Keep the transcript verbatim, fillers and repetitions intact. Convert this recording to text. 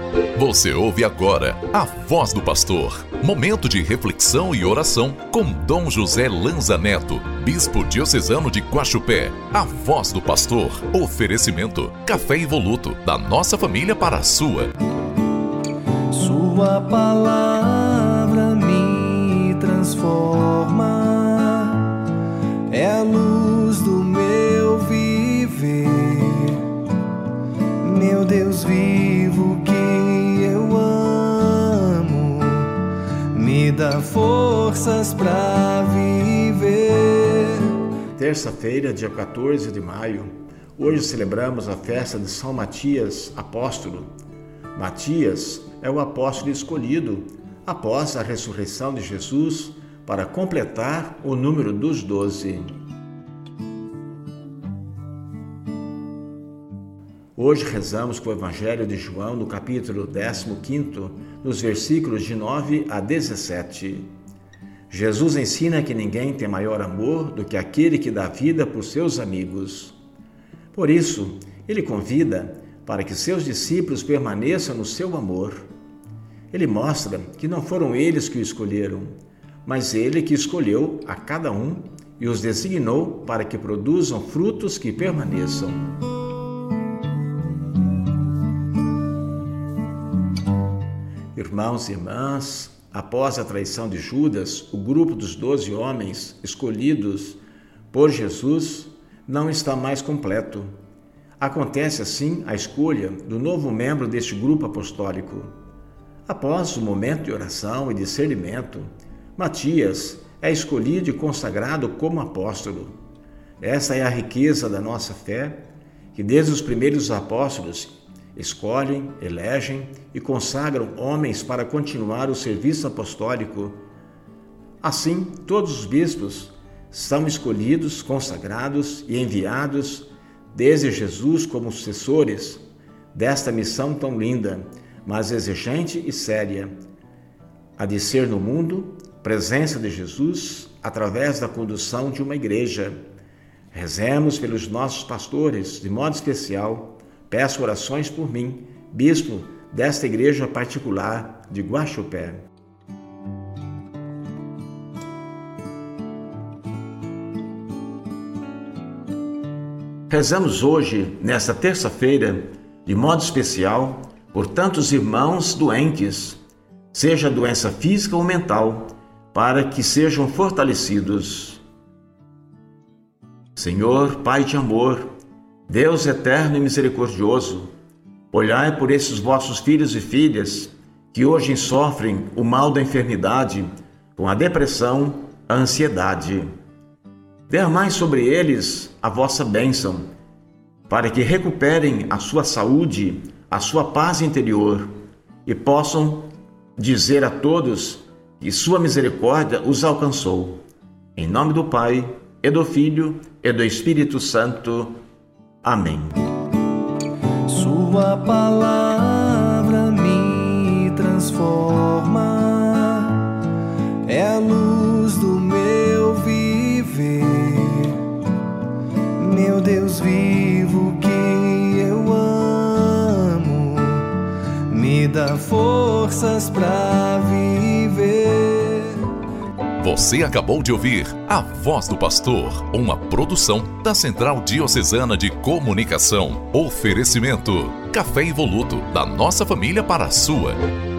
Você ouve agora a Voz do Pastor, momento de reflexão e oração com Dom José Lanza Neto, Bispo Diocesano de Guaxupé. A Voz do Pastor, oferecimento, café Evoluto, da nossa família para a sua. Sua palavra me transforma, é a luz do meu viver, meu Deus vivo que eu amo, me dá forças para viver. Terça-feira, dia quatorze de maio, hoje celebramos a festa de São Matias, apóstolo. Matias é o apóstolo escolhido após a ressurreição de Jesus para completar o número dos doze. Hoje rezamos com o Evangelho de João no capítulo décimo quinto, nos versículos de nove a dezessete. Jesus ensina que ninguém tem maior amor do que aquele que dá vida por seus amigos. Por isso, ele convida para que seus discípulos permaneçam no seu amor. Ele mostra que não foram eles que o escolheram, mas ele que escolheu a cada um e os designou para que produzam frutos que permaneçam. Irmãos e irmãs, após a traição de Judas, o grupo dos doze homens escolhidos por Jesus não está mais completo. Acontece assim a escolha do novo membro deste grupo apostólico. Após o momento de oração e discernimento, Matias é escolhido e consagrado como apóstolo. Essa é a riqueza da nossa fé, que desde os primeiros apóstolos escolhem, elegem e consagram homens para continuar o serviço apostólico. Assim, todos os bispos são escolhidos, consagrados e enviados desde Jesus como sucessores desta missão tão linda, mas exigente e séria, a de ser no mundo presença de Jesus através da condução de uma igreja. Rezemos pelos nossos pastores, de modo especial, peço orações por mim, bispo desta igreja particular de Guaxupé. Rezamos hoje, nesta terça-feira, de modo especial, por tantos irmãos doentes, seja doença física ou mental, para que sejam fortalecidos. Senhor, Pai de amor, Deus eterno e misericordioso, olhai por esses vossos filhos e filhas que hoje sofrem o mal da enfermidade, com a depressão, a ansiedade. Derramai sobre eles a vossa bênção, para que recuperem a sua saúde, a sua paz interior e possam dizer a todos que sua misericórdia os alcançou. Em nome do Pai, e do Filho, e do Espírito Santo. Amém. Sua palavra me transforma, é a luz do meu viver, meu Deus vivo que eu amo, me dá forças para viver. Você acabou de ouvir A Voz do Pastor, uma produção da Central Diocesana de Comunicação. Oferecimento, café Evoluto, da nossa família para a sua.